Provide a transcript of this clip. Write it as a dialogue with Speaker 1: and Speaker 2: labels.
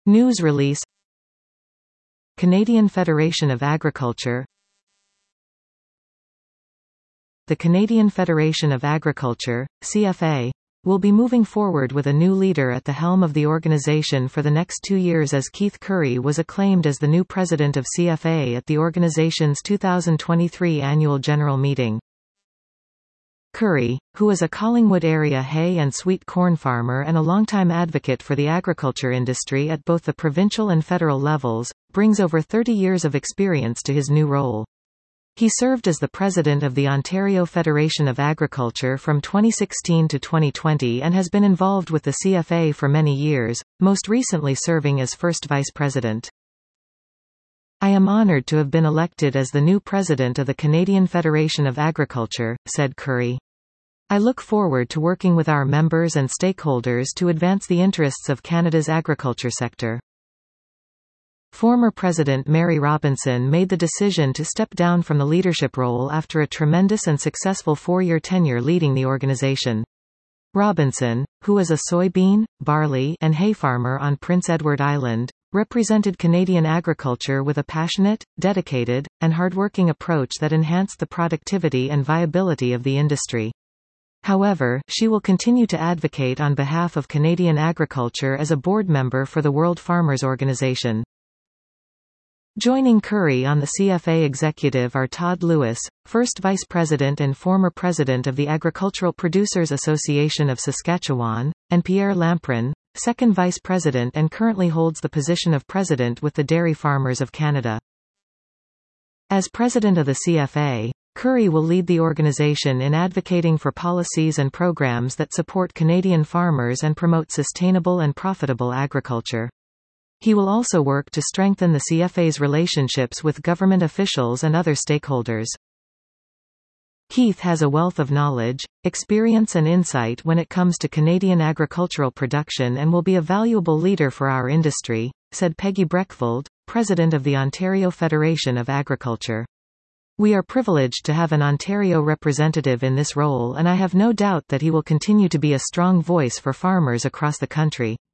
Speaker 1: News release. Canadian Federation of Agriculture. The Canadian Federation of Agriculture, CFA, will be moving forward with a new leader at the helm of the organization for the next 2 years, as Keith Currie was acclaimed as the new president of CFA at the organization's 2023 annual general meeting. Currie, who is a Collingwood area hay and sweet corn farmer and a longtime advocate for the agriculture industry at both the provincial and federal levels, brings over 30 years of experience to his new role. He served as the president of the Ontario Federation of Agriculture from 2016 to 2020 and has been involved with the CFA for many years, most recently serving as first vice president. "I am honoured to have been elected as the new president of the Canadian Federation of Agriculture," said Currie. "I look forward to working with our members and stakeholders to advance the interests of Canada's agriculture sector." Former President Mary Robinson made the decision to step down from the leadership role after a tremendous and successful 4-year tenure leading the organization. Robinson, who is a soybean, barley, and hay farmer on Prince Edward Island, represented Canadian agriculture with a passionate, dedicated, and hardworking approach that enhanced the productivity and viability of the industry. However, she will continue to advocate on behalf of Canadian agriculture as a board member for the World Farmers Organization. Joining Currie on the CFA executive are Todd Lewis, first vice president and former president of the Agricultural Producers Association of Saskatchewan, and Pierre Lamprin, second vice president and currently holds the position of president with the Dairy Farmers of Canada. As president of the CFA, Currie will lead the organization in advocating for policies and programs that support Canadian farmers and promote sustainable and profitable agriculture. He will also work to strengthen the CFA's relationships with government officials and other stakeholders. Keith has a wealth of knowledge, experience and insight when it comes to Canadian agricultural production and will be a valuable leader for our industry, said Peggy Breckfeld, president of the Ontario Federation of Agriculture. "We are privileged to have an Ontario representative in this role, and I have no doubt that he will continue to be a strong voice for farmers across the country."